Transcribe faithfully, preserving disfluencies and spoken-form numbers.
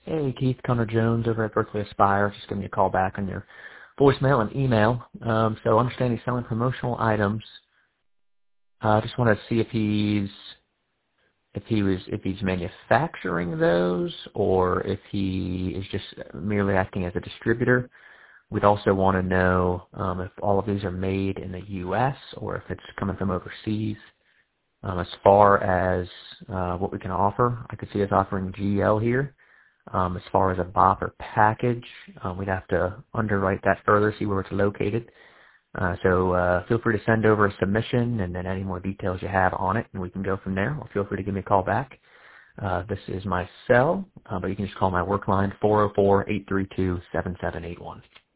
Hey, Keith, Connor Jones over at Berkeley Aspire. Just give me a call back on your voicemail and email. Um, so I understand he's selling promotional items. I uh, just wanted to see if he's if he was if he's manufacturing those or if he is just merely acting as a distributor. We'd also want to know um, if all of these are made in the U S or if it's coming from overseas. Um, as far as uh, what we can offer, I could see us offering G L here. Um, as far as a B O P or package, um, we'd have to underwrite that further, see where it's located. Uh, so uh, feel free to send over a submission and then any more details you have on it, and we can go from there. Or feel free to give me a call back. Uh, this is my cell, uh, but you can just call my work line, four oh four, eight three two, seven seven eight one.